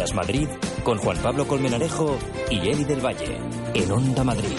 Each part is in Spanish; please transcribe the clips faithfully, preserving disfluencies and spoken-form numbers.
Días Madrid con Juan Pablo Colmenarejo y Eli del Valle en Onda Madrid.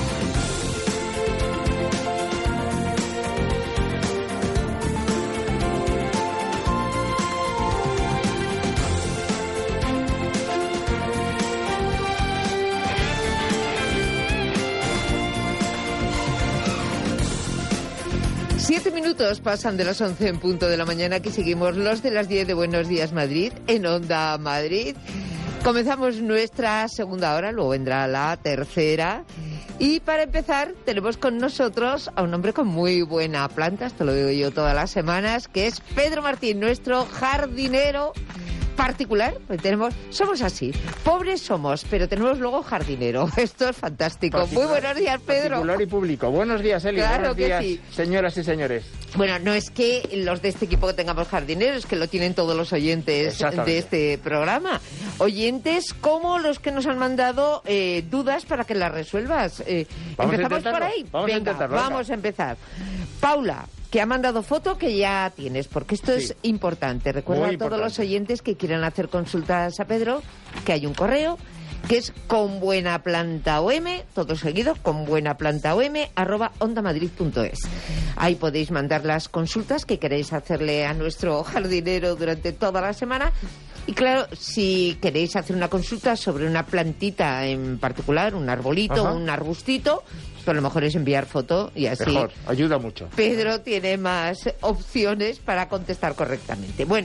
Siete minutos pasan de las once en punto de la mañana. Aquí seguimos los de las diez de Buenos Días Madrid en Onda Madrid. Comenzamos nuestra segunda hora, luego vendrá la tercera. Y para empezar tenemos con nosotros a un hombre con muy buena planta, esto lo digo yo todas las semanas, que es Pedro Martín, nuestro jardinero particular. Pues tenemos, somos así, pobres somos, pero tenemos luego jardinero. Esto es fantástico. Particular, muy buenos días, Pedro. Particular y público. Buenos días, Eli. Claro buenos que días, sí. Señoras y señores. Bueno, no es que los de este equipo que tengamos jardineros, es que lo tienen todos los oyentes de este programa. Oyentes como los que nos han mandado eh, dudas para que las resuelvas. Eh, ¿Empezamos por ahí? Vamos Venga, a vamos a empezar. Paula, que ha mandado foto que ya tienes, porque esto sí. es importante. Recuerda Muy a todos importante. los oyentes que quieran hacer consultas a Pedro que hay un correo que es con buena planta o m, todo seguido, con buena planta o m, arroba ondamadrid punto es. Ahí podéis mandar las consultas que queréis hacerle a nuestro jardinero durante toda la semana. Y claro, si queréis hacer una consulta sobre una plantita en particular, un arbolito, Ajá. un arbustito, pues a lo mejor es enviar foto y así. Mejor, ayuda mucho. Pedro tiene más opciones para contestar correctamente. Bueno,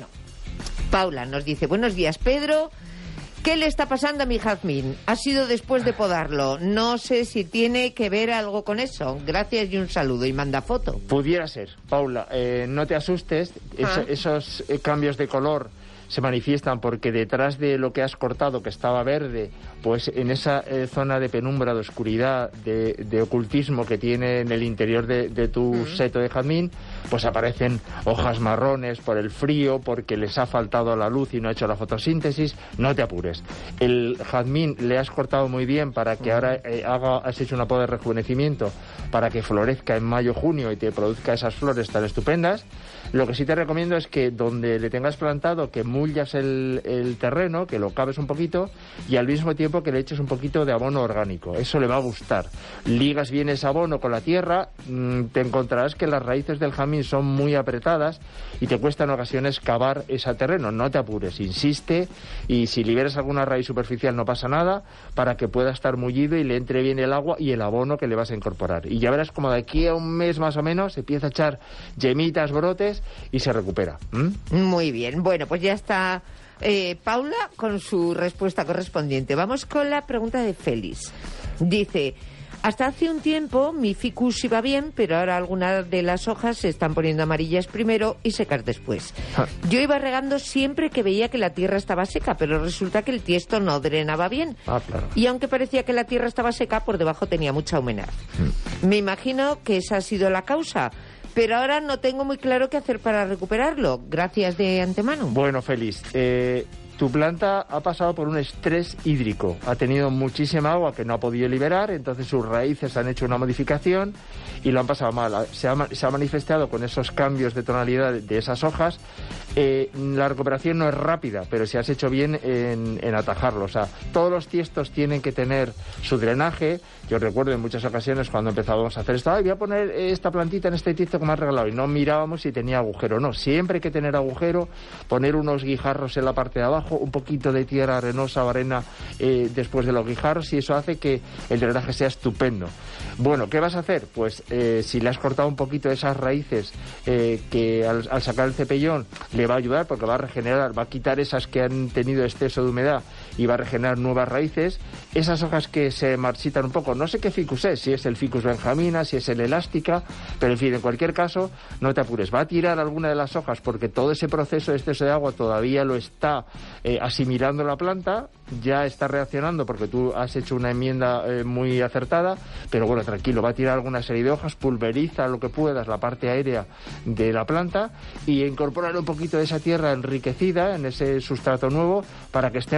Paula nos dice, buenos días, Pedro. ¿Qué le está pasando a mi jazmín? Ha sido después de podarlo. No sé si tiene que ver algo con eso. Gracias y un saludo. Y manda foto. Pudiera ser. Paula, eh, no te asustes. Eso, ah. Esos eh, cambios de color se manifiestan porque detrás de lo que has cortado, que estaba verde, pues en esa eh, zona de penumbra, de oscuridad, de, de ocultismo que tiene en el interior de, de tu mm. seto de jazmín, pues aparecen hojas marrones por el frío, porque les ha faltado la luz y no ha hecho la fotosíntesis. No te apures. El jazmín le has cortado muy bien para que mm. ahora eh, haga, has hecho una poda de rejuvenecimiento para que florezca en mayo, junio y te produzca esas flores tan estupendas. Lo que sí te recomiendo es que donde le tengas plantado, que mullas el, el terreno, que lo caves un poquito y al mismo tiempo que le eches un poquito de abono orgánico. Eso le va a gustar. Ligas bien ese abono con la tierra, mmm, te encontrarás que las raíces del jazmín son muy apretadas y te cuesta en ocasiones cavar ese terreno. No te apures, insiste, y si liberas alguna raíz superficial no pasa nada, para que pueda estar mullido y le entre bien el agua y el abono que le vas a incorporar. Y ya verás como de aquí a un mes más o menos empieza a echar yemitas, brotes y se recupera. ¿Mm? Muy bien, bueno, pues ya está eh, Paula con su respuesta correspondiente. Vamos con la pregunta de Félix. Dice, hasta hace un tiempo mi ficus iba bien, pero ahora algunas de las hojas se están poniendo amarillas primero y secas después. Ah. Yo iba regando siempre que veía que la tierra estaba seca, pero resulta que el tiesto no drenaba bien. Ah, claro. Y aunque parecía que la tierra estaba seca, por debajo tenía mucha humedad. Mm. Me imagino que esa ha sido la causa. Pero ahora no tengo muy claro qué hacer para recuperarlo. Gracias de antemano. Bueno, Félix, eh, tu planta ha pasado por un estrés hídrico. Ha tenido muchísima agua que no ha podido liberar, entonces sus raíces han hecho una modificación y lo han pasado mal. Se ha, se ha manifestado con esos cambios de tonalidad de esas hojas. Eh, la recuperación no es rápida, pero si has hecho bien en, en atajarlo. O sea, todos los tiestos tienen que tener su drenaje. Yo recuerdo en muchas ocasiones cuando empezábamos a hacer esto, ay, voy a poner esta plantita en este tiesto que me has regalado, y no mirábamos si tenía agujero o no. Siempre hay que tener agujero, poner unos guijarros en la parte de abajo, un poquito de tierra arenosa o arena eh, después de los guijarros, y eso hace que el drenaje sea estupendo. Bueno, ¿qué vas a hacer? Pues eh, si le has cortado un poquito esas raíces eh, que al, al sacar el cepellón le va a ayudar porque va a regenerar, va a quitar esas que han tenido exceso de humedad y va a regenerar nuevas raíces. Esas hojas que se marchitan un poco, no sé qué ficus es, si es el ficus benjamina, si es el elástica, pero en fin, en cualquier caso, no te apures. Va a tirar alguna de las hojas porque todo ese proceso de exceso de agua todavía lo está eh, asimilando la planta, ya está reaccionando porque tú has hecho una enmienda eh, muy acertada, pero bueno, tranquilo, va a tirar alguna serie de hojas, pulveriza lo que puedas la parte aérea de la planta y incorporar un poquito de esa tierra enriquecida en ese sustrato nuevo para que esté más cómoda.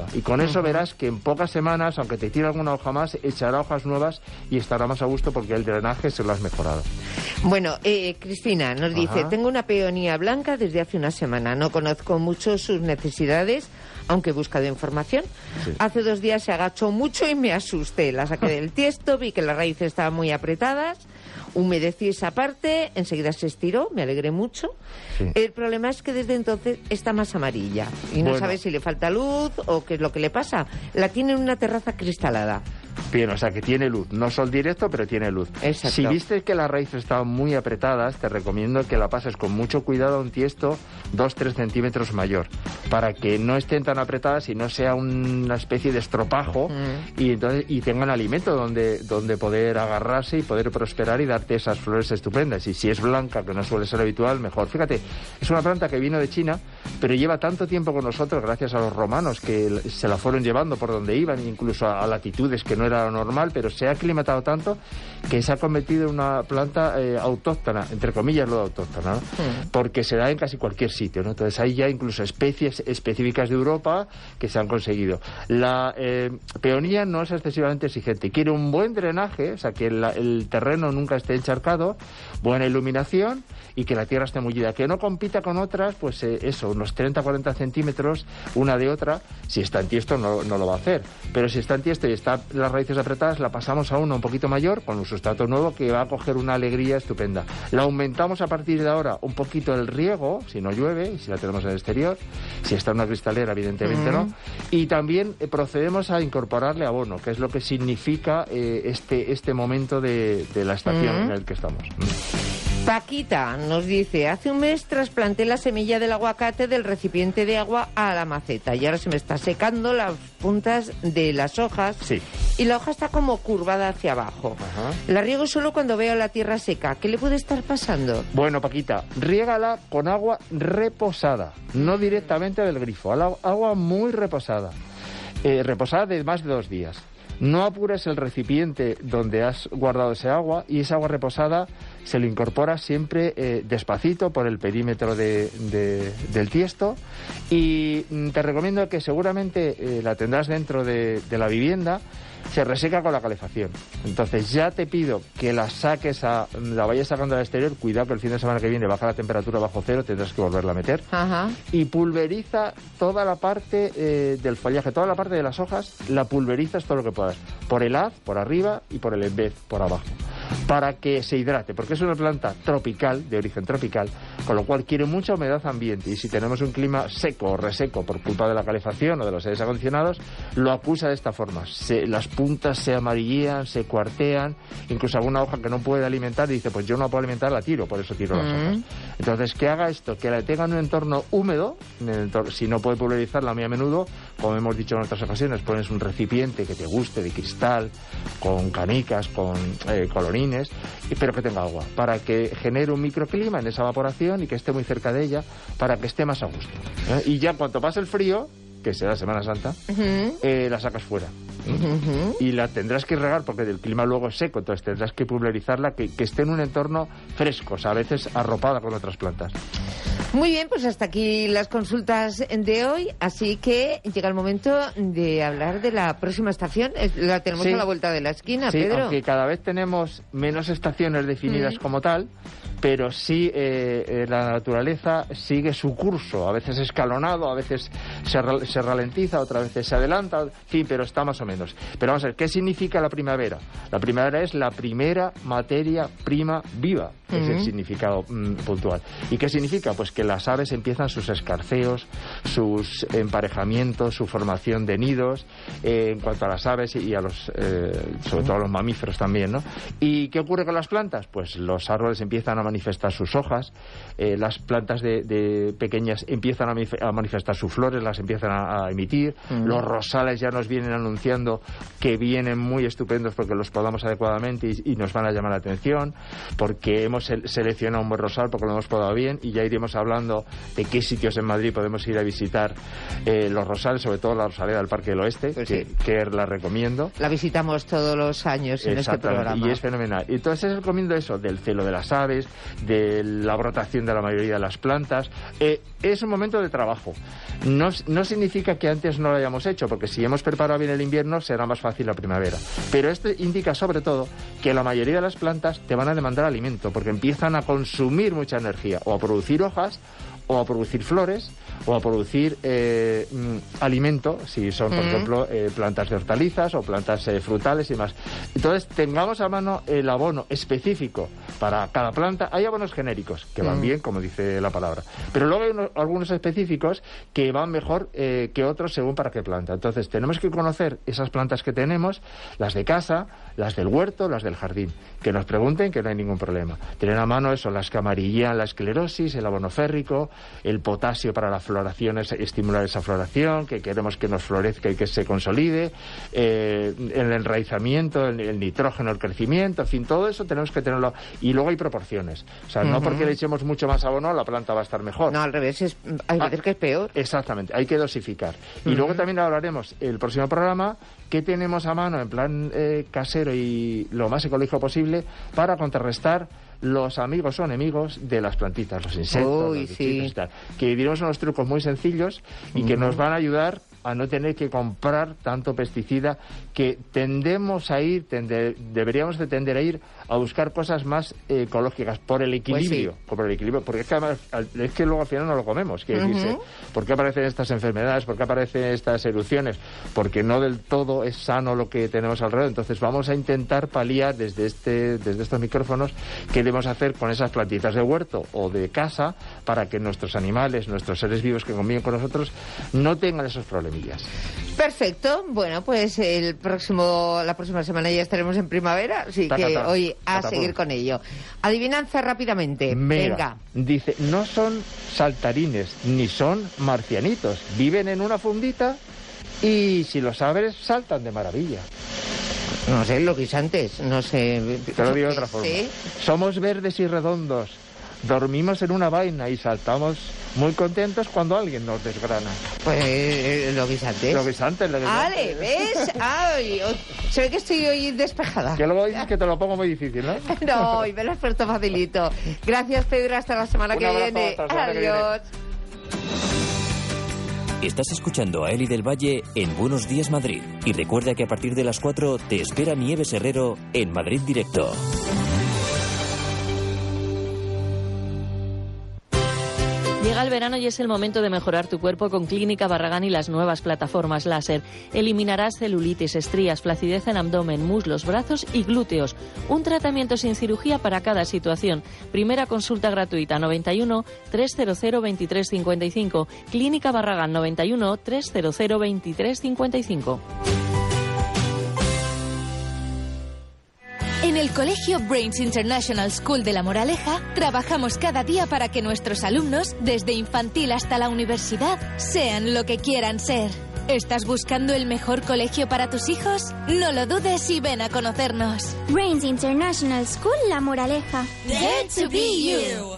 nueva. Y con eso uh-huh. verás que en pocas semanas, aunque te tire alguna hoja más, echará hojas nuevas y estará más a gusto porque el drenaje se lo has mejorado. Bueno, eh, Cristina nos dice, Ajá. tengo una peonía blanca desde hace una semana. No conozco mucho sus necesidades, aunque he buscado información. Sí. Hace dos días se agachó mucho y me asusté. La saqué del tiesto, vi que las raíces estaban muy apretadas, humedecí esa parte, enseguida se estiró, me alegré mucho. Sí. El problema es que desde entonces está más amarilla y no bueno. sabe si le falta luz o qué es lo que le pasa. La tiene en una terraza cristalada. Bien, o sea que tiene luz, no sol directo, pero tiene luz. Exacto. Si viste que las raíces estaban muy apretadas, te recomiendo que la pases con mucho cuidado a un tiesto dos a tres centímetros mayor, para que no estén tan apretadas y no sea una especie de estropajo mm. y entonces y tengan alimento donde, donde poder agarrarse y poder prosperar y darte esas flores estupendas. Y si es blanca, que no suele ser habitual, mejor. Fíjate, es una planta que vino de China, pero lleva tanto tiempo con nosotros gracias a los romanos que se la fueron llevando por donde iban, incluso a, a latitudes que no era normal, pero se ha aclimatado tanto que se ha convertido en una planta eh, autóctona, entre comillas lo de autóctona, ¿no? Mm. Porque se da en casi cualquier sitio, ¿no? Entonces hay ya incluso especies específicas de Europa que se han conseguido. La eh, peonía no es excesivamente exigente, quiere un buen drenaje, o sea que la, el terreno nunca esté encharcado, buena iluminación y que la tierra esté mullida, que no compita con otras, pues eh, eso, unos treinta a cuarenta centímetros una de otra. Si está en tiesto no, no lo va a hacer, pero si está en tiesto y está las raíces apretadas, la pasamos a una un poquito mayor con un sustrato nuevo que va a coger una alegría estupenda. La aumentamos a partir de ahora un poquito el riego, si no llueve, y si la tenemos en el exterior, si está en una cristalera evidentemente uh-huh. no, y también eh, procedemos a incorporarle abono, que es lo que significa eh, este, este momento de, de la estación uh-huh. en el que estamos. Paquita nos dice, hace un mes trasplanté la semilla del aguacate del recipiente de agua a la maceta y ahora se me está secando las puntas de las hojas sí. y la hoja está como curvada hacia abajo. Ajá. La riego solo cuando veo la tierra seca. ¿Qué le puede estar pasando? Bueno, Paquita, riégala con agua reposada, no directamente del grifo, agua muy reposada, eh, reposada de más de dos días. No apures el recipiente donde has guardado ese agua y esa agua reposada se lo incorpora siempre eh, despacito por el perímetro de, de, del tiesto y te recomiendo que seguramente eh, la tendrás dentro de, de la vivienda. Se reseca con la calefacción. Entonces ya te pido que la saques a, la vayas sacando al exterior. Cuidado que el fin de semana que viene baja la temperatura bajo cero, tendrás que volverla a meter. Ajá. Y pulveriza toda la parte eh, del follaje, toda la parte de las hojas, la pulverizas todo lo que puedas. Por el haz, por arriba, y por el en vez, por abajo. Para que se hidrate, porque es una planta tropical, de origen tropical, con lo cual quiere mucha humedad ambiente. Y si tenemos un clima seco o reseco por culpa de la calefacción o de los aires acondicionados, lo acusa de esta forma. Se, las puntas se amarillean, se cuartean, incluso alguna hoja que no puede alimentar y dice, pues yo no puedo alimentar, la tiro, por eso tiro mm. las hojas. Entonces, que haga esto, que la tenga en un entorno húmedo, en el entorno, si no puede pulverizarla muy a menudo, como hemos dicho en otras ocasiones, pones un recipiente que te guste, de cristal, con canicas, con eh, colorines, pero que tenga agua, para que genere un microclima en esa evaporación y que esté muy cerca de ella, para que esté más a gusto. ¿eh? Y ya cuando pase el frío, que será Semana Santa, uh-huh. eh, la sacas fuera. Uh-huh. Y la tendrás que regar porque el clima luego es seco, entonces tendrás que pulverizarla, que, que esté en un entorno fresco, o sea, a veces arropada con otras plantas. Muy bien, pues hasta aquí las consultas de hoy, así que llega el momento de hablar de la próxima estación. La tenemos sí. a la vuelta de la esquina, sí, Pedro. Aunque cada vez tenemos menos estaciones definidas mm. como tal, pero sí eh, eh, la naturaleza sigue su curso, a veces escalonado, a veces se, se ralentiza, otras veces se adelanta, en fin, pero está más o menos. Pero vamos a ver, ¿qué significa la primavera? La primavera es la primera materia prima viva, uh-huh. es el significado mm, puntual. ¿Y qué significa? Pues que las aves empiezan sus escarceos, sus emparejamientos, su formación de nidos, eh, en cuanto a las aves y a los, eh, sobre todo a los mamíferos también, ¿no? ¿Y qué ocurre con las plantas? Pues los árboles empiezan a manifestar sus hojas, eh, las plantas de, de pequeñas empiezan a, manif- a manifestar sus flores, las empiezan a, a emitir, mm. los rosales ya nos vienen anunciando que vienen muy estupendos porque los podamos adecuadamente y, y nos van a llamar la atención, porque hemos se- seleccionado un buen rosal porque lo hemos podado bien y ya iremos hablando hablando de qué sitios en Madrid podemos ir a visitar eh, los Rosales, sobre todo la Rosaleda del Parque del Oeste, pues que, sí. que la recomiendo. La visitamos todos los años en este programa. Y es fenomenal. Y entonces recomiendo eso, del celo de las aves, de la brotación de la mayoría de las plantas. Eh, es un momento de trabajo. No, no significa que antes no lo hayamos hecho, porque si hemos preparado bien el invierno, será más fácil la primavera. Pero esto indica sobre todo que la mayoría de las plantas te van a demandar alimento, porque empiezan a consumir mucha energía, o a producir hojas, o a producir flores, o a producir eh, mm, alimento, si son, por mm. ejemplo, eh, plantas de hortalizas o plantas eh, frutales y demás. Entonces, tengamos a mano el abono específico para cada planta. Hay abonos genéricos, que van mm. bien, como dice la palabra. Pero luego hay unos, algunos específicos que van mejor eh, que otros según para qué planta. Entonces, tenemos que conocer esas plantas que tenemos, las de casa, las del huerto, las del jardín. Que nos pregunten, que no hay ningún problema. Tener a mano eso, las que amarillan la esclerosis, el abono férrico, el potasio para la floración, es estimular esa floración, que queremos que nos florezca y que se consolide, eh, el enraizamiento, el, el nitrógeno, el crecimiento, en fin, todo eso tenemos que tenerlo. Y luego hay proporciones. O sea, uh-huh. no porque le echemos mucho más abono, la planta va a estar mejor. No, al revés, es, hay veces ah, que es peor. Exactamente, hay que dosificar. Uh-huh. Y luego también hablaremos el próximo programa qué tenemos a mano en plan eh, casero y lo más ecológico posible para contrarrestar los amigos o enemigos de las plantitas, los insectos, Uy, los bichitos sí. y tal. Que diremos unos trucos muy sencillos y que uh-huh. nos van a ayudar a no tener que comprar tanto pesticida, que tendemos a ir, tende, deberíamos de tender a ir a buscar cosas más eh, ecológicas, por el equilibrio, pues sí. por el equilibrio, porque es que, además, es que luego al final no lo comemos, quiere uh-huh. decirse, ¿por qué aparecen estas enfermedades? ¿Por qué aparecen estas erupciones? Porque no del todo es sano lo que tenemos alrededor. Entonces vamos a intentar paliar desde este, desde estos micrófonos qué debemos hacer con esas plantitas de huerto o de casa para que nuestros animales, nuestros seres vivos que conviven con nosotros no tengan esos problemas. Perfecto. Bueno, pues el próximo, la próxima semana ya estaremos en primavera, así ta, que ta, ta. hoy a ta, ta, seguir con ello. Adivinanza rápidamente. Mira, venga. Dice, no son saltarines ni son marcianitos. Viven en una fundita y si los abres saltan de maravilla. No sé, los guisantes, no sé. Te lo digo de otra forma. ¿Sí? Somos verdes y redondos. Dormimos en una vaina y saltamos muy contentos cuando alguien nos desgrana. Pues eh, los guisantes. Los guisantes, los guisantes. Vale, ¿ves? Ay, se ve que estoy hoy despejada. Que luego dices que te lo pongo muy difícil, ¿no? No, hoy me lo he puesto facilito. Gracias, Pedro, hasta la semana, que viene. Hasta la semana Adiós. Que viene. Estás escuchando a Eli del Valle en Buenos Días Madrid. Y recuerda que a partir de las cuatro te espera Nieves Herrero en Madrid Directo. Llega el verano y es el momento de mejorar tu cuerpo con Clínica Barragán y las nuevas plataformas láser. Eliminarás celulitis, estrías, flacidez en abdomen, muslos, brazos y glúteos. Un tratamiento sin cirugía para cada situación. Primera consulta gratuita noventa y uno, trescientos veintitrés cincuenta y cinco. Clínica Barragán noventa y uno, trescientos veintitrés cincuenta y cinco. En el Colegio Brains International School de La Moraleja trabajamos cada día para que nuestros alumnos, desde infantil hasta la universidad, sean lo que quieran ser. ¿Estás buscando el mejor colegio para tus hijos? No lo dudes y ven a conocernos. Brains International School La Moraleja. Dare to be you.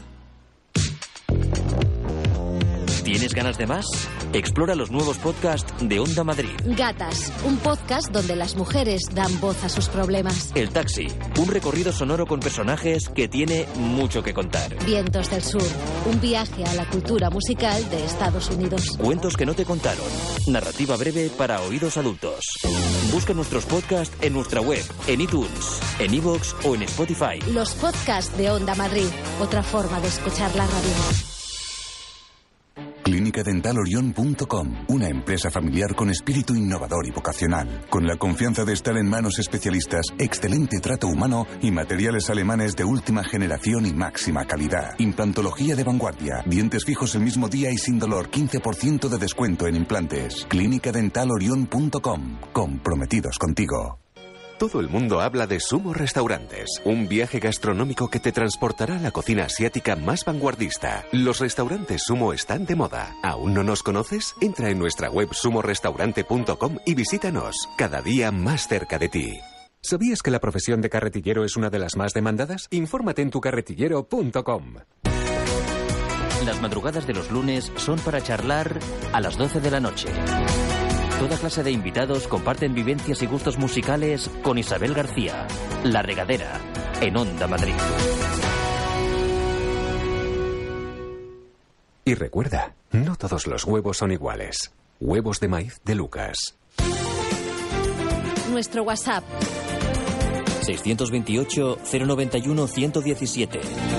¿Tienes ganas de más? Explora los nuevos podcasts de Onda Madrid. Gatas, un podcast donde las mujeres dan voz a sus problemas. El Taxi, un recorrido sonoro con personajes que tiene mucho que contar. Vientos del Sur, un viaje a la cultura musical de Estados Unidos. Cuentos que no te contaron. Narrativa breve para oídos adultos. Busca nuestros podcasts en nuestra web, en iTunes, en iVoox o en Spotify. Los podcasts de Onda Madrid, otra forma de escuchar la radio. Clínica Dental Orión punto com, una empresa familiar con espíritu innovador y vocacional, con la confianza de estar en manos especialistas, excelente trato humano y materiales alemanes de última generación y máxima calidad. Implantología de vanguardia, dientes fijos el mismo día y sin dolor, quince por ciento de descuento en implantes. Clínica Dental Orión punto com, comprometidos contigo. Todo el mundo habla de Sumo Restaurantes, un viaje gastronómico que te transportará a la cocina asiática más vanguardista. Los restaurantes Sumo están de moda. ¿Aún no nos conoces? Entra en nuestra web sumo restaurante punto com y visítanos, cada día más cerca de ti. ¿Sabías que la profesión de carretillero es una de las más demandadas? Infórmate en tu carretillero punto com. Las madrugadas de los lunes son para charlar a las doce de la noche. Toda clase de invitados comparten vivencias y gustos musicales con Isabel García. La Regadera, en Onda Madrid. Y recuerda, no todos los huevos son iguales. Huevos de maíz de Lucas. Nuestro WhatsApp. seiscientos veintiocho, cero noventa y uno, ciento diecisiete.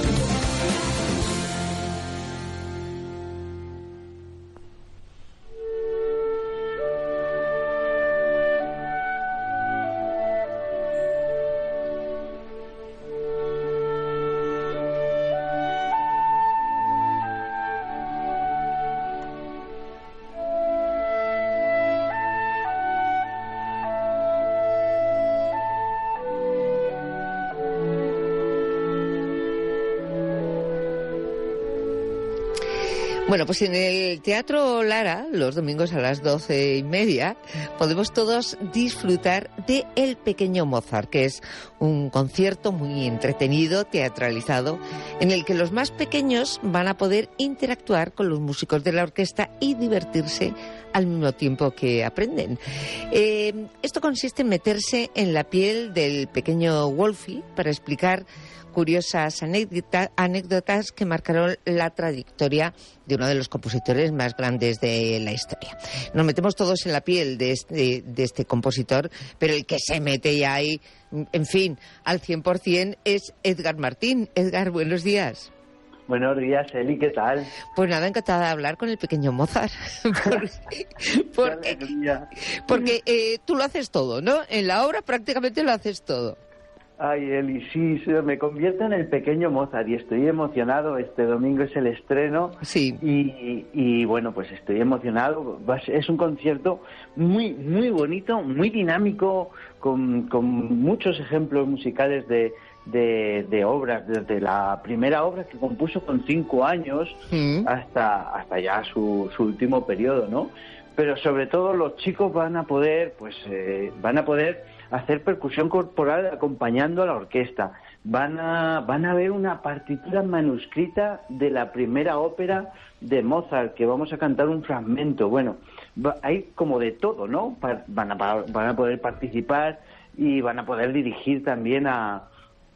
Bueno, pues en el Teatro Lara, los domingos a las doce y media, podemos todos disfrutar de El Pequeño Mozart, que es un concierto muy entretenido, teatralizado, en el que los más pequeños van a poder interactuar con los músicos de la orquesta y divertirse al mismo tiempo que aprenden. Eh, esto consiste en meterse en la piel del pequeño Wolfie para explicar curiosas anécdota, anécdotas que marcaron la trayectoria de uno de los compositores más grandes de la historia. Nos metemos todos en la piel de este, de este compositor, pero el que se mete ya ahí, en fin, al cien por cien es Edgar Martín. Edgar, buenos días. Buenos días, Eli, ¿qué tal? Pues nada, encantada de hablar con el pequeño Mozart. porque porque, porque eh, tú lo haces todo, ¿no? En la obra prácticamente lo haces todo. Ay, Eli, sí, sí, me convierto en el pequeño Mozart y estoy emocionado. Este domingo es el estreno. Sí. Y, y bueno, pues estoy emocionado. Es un concierto muy, muy bonito, muy dinámico, con, con muchos ejemplos musicales de, de, de obras, desde la primera obra que compuso con cinco años mm. hasta, hasta ya su, su último periodo, ¿no? Pero sobre todo los chicos van a poder, pues, eh, van a poder hacer percusión corporal acompañando a la orquesta. Van a, van a ver una partitura manuscrita de la primera ópera de Mozart, que vamos a cantar un fragmento. Bueno, va, hay como de todo, ¿no? Pa, van, a, van a poder participar y van a poder dirigir también a,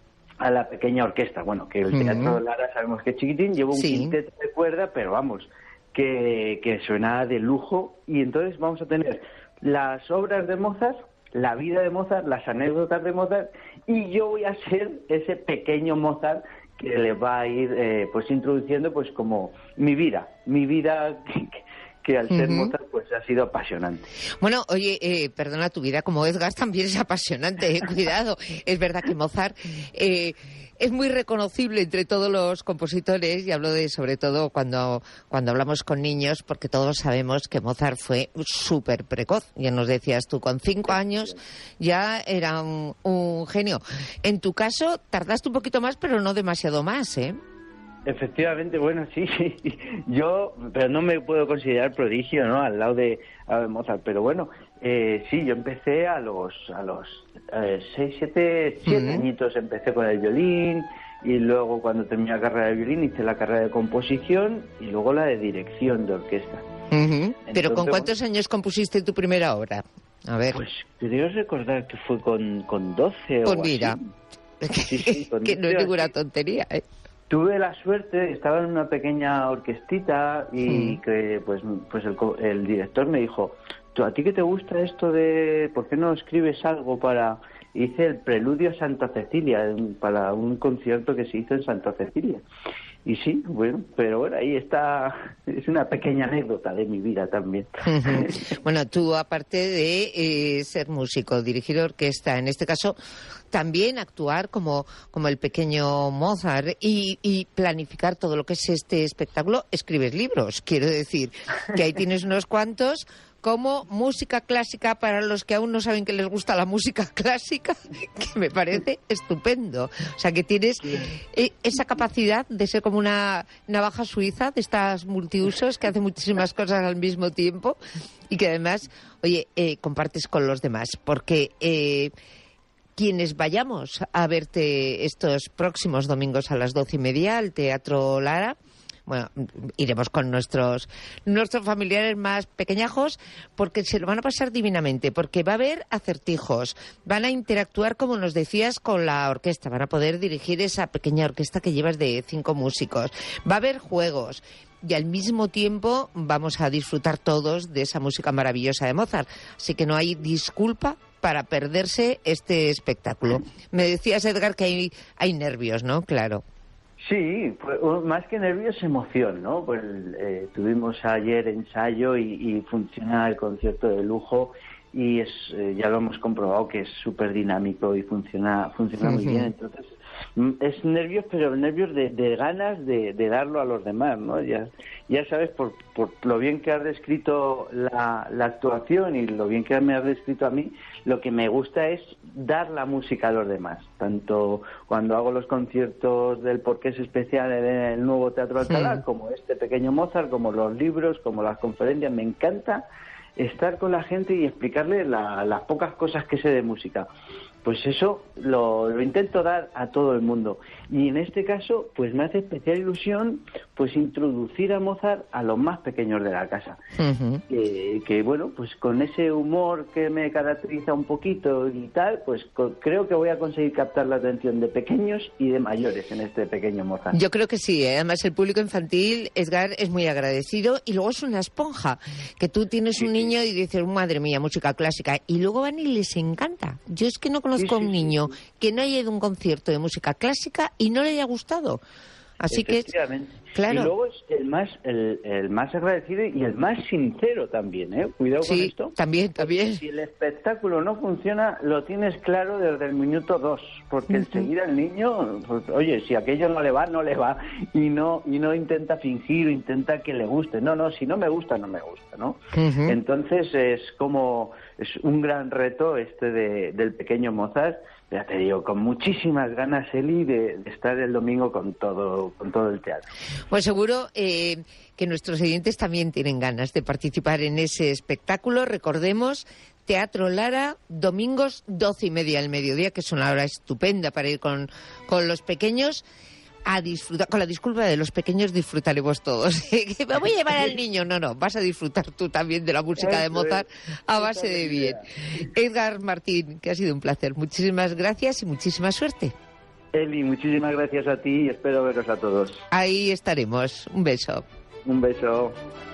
a la pequeña orquesta. Bueno, que el Teatro de Lara sabemos que es chiquitín, lleva un sí. quinteto de cuerda, pero vamos, que, que suena de lujo. Y entonces vamos a tener las obras de Mozart, la vida de Mozart, las anécdotas de Mozart, y yo voy a ser ese pequeño Mozart que les va a ir eh, pues introduciendo pues como mi vida, mi vida que, que al ser uh-huh. Mozart pues ha sido apasionante. Bueno, oye, eh, perdona, tu vida como Edgar también es apasionante, eh, cuidado. Es verdad que Mozart eh, es muy reconocible entre todos los compositores, y hablo de sobre todo cuando, cuando hablamos con niños, porque todos sabemos que Mozart fue súper precoz. Ya nos decías tú, con cinco años ya era un, un genio. En tu caso tardaste un poquito más, pero no demasiado más, ¿eh? Efectivamente, bueno, sí, yo, pero no me puedo considerar prodigio, ¿no? Al lado de, al lado de Mozart, pero bueno, eh, sí, yo empecé a los a los eh, seis, siete, siete uh-huh. añitos, empecé con el violín, y luego cuando terminé la carrera de violín hice la carrera de composición y luego la de dirección de orquesta. Uh-huh. Entonces, pero ¿con cuántos años compusiste tu primera obra? A ver. Pues creo recordar que fue con, con doce pues o mira, así. Sí, sí, con que no es ninguna tontería, ¿eh? Tuve la suerte, estaba en una pequeña orquestita y mm. que pues pues el, el director me dijo, ¿tú, a ti qué te gusta esto de, por qué no escribes algo para...? Hice el Preludio a Santa Cecilia para un concierto que se hizo en Santa Cecilia. Y sí, bueno, pero bueno, ahí está, es una pequeña anécdota de mi vida también. Uh-huh. Bueno, tú aparte de eh, ser músico, dirigir orquesta, en este caso también actuar como, como el pequeño Mozart y, y planificar todo lo que es este espectáculo, escribes libros, quiero decir, que ahí tienes unos cuantos, como música clásica para los que aún no saben que les gusta la música clásica, que me parece estupendo. O sea, que tienes eh, esa capacidad de ser como una navaja suiza de estas multiusos que hace muchísimas cosas al mismo tiempo y que además, oye, eh, compartes con los demás. Porque eh, quienes vayamos a verte estos próximos domingos a las doce y media al Teatro Lara, bueno, iremos con nuestros, nuestros familiares más pequeñajos, porque se lo van a pasar divinamente, porque va a haber acertijos, van a interactuar, como nos decías, con la orquesta, van a poder dirigir esa pequeña orquesta que llevas de cinco músicos, va a haber juegos. Y al mismo tiempo vamos a disfrutar todos de esa música maravillosa de Mozart. Así que no hay disculpa para perderse este espectáculo. Me decías, Edgar, que hay, hay nervios, ¿no? Claro. Sí, pues, más que nervios, emoción, ¿no? Pues eh, tuvimos ayer ensayo y, y funciona el concierto de lujo y es eh, ya lo hemos comprobado que es súper dinámico y funciona funciona uh-huh. muy bien. Entonces, es nervios, pero nervios de, de ganas de, de darlo a los demás, ¿no? Ya, ya sabes, por, por lo bien que has descrito la, la actuación y lo bien que me has descrito a mí, lo que me gusta es dar la música a los demás. Tanto cuando hago los conciertos del Porqué es especial en el nuevo Teatro Alcalá, sí. como este pequeño Mozart, como los libros, como las conferencias, me encanta estar con la gente y explicarle la, las pocas cosas que sé de música. Pues eso lo, lo intento dar a todo el mundo. Y en este caso, pues me hace especial ilusión pues introducir a Mozart a los más pequeños de la casa. Uh-huh. Eh, que bueno, pues con ese humor que me caracteriza un poquito y tal, pues co- creo que voy a conseguir captar la atención de pequeños y de mayores en este pequeño Mozart. Yo creo que sí, ¿eh? Además el público infantil, Edgar, es muy agradecido y luego es una esponja, que tú tienes sí, un niño y dices, madre mía, música clásica, y luego van y les encanta. Yo es que no conozco sí, sí, a un niño sí, sí. que no haya ido a un concierto de música clásica y no le haya gustado. Así que, claro. Y luego es el más el, el más agradecido y el más sincero también, ¿eh? Cuidado sí, con esto. también, también. Porque si el espectáculo no funciona, lo tienes claro desde el minuto dos, porque uh-huh. enseguida el niño, pues, oye, si aquello no le va, no le va, y no y no intenta fingir, o intenta que le guste. No, no, si no me gusta, no me gusta, ¿no? Uh-huh. Entonces es como, es un gran reto este de, del pequeño Mozart. Ya te digo, con muchísimas ganas, Eli, de, de estar el domingo con todo con todo el teatro. Pues seguro eh, que nuestros oyentes también tienen ganas de participar en ese espectáculo. Recordemos, Teatro Lara, domingos doce y media del mediodía, que es una hora estupenda para ir con, con los pequeños a disfrutar. Con la disculpa de los pequeños disfrutaremos todos. Que me voy a llevar al niño. No, no, vas a disfrutar tú también de la música de Mozart a base de bien. Edgar Martín, que ha sido un placer. Muchísimas gracias y muchísima suerte. Eli, muchísimas gracias a ti y espero veros a todos. Ahí estaremos. Un beso. Un beso.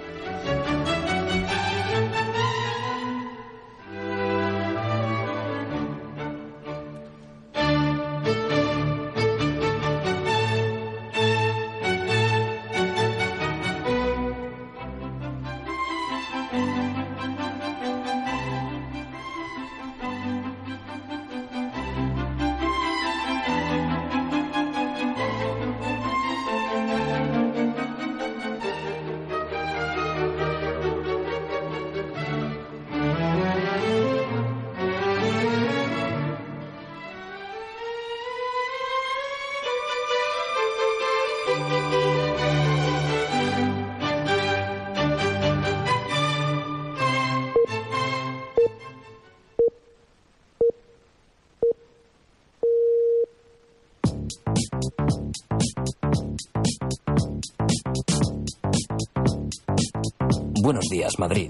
Buenos días, Madrid.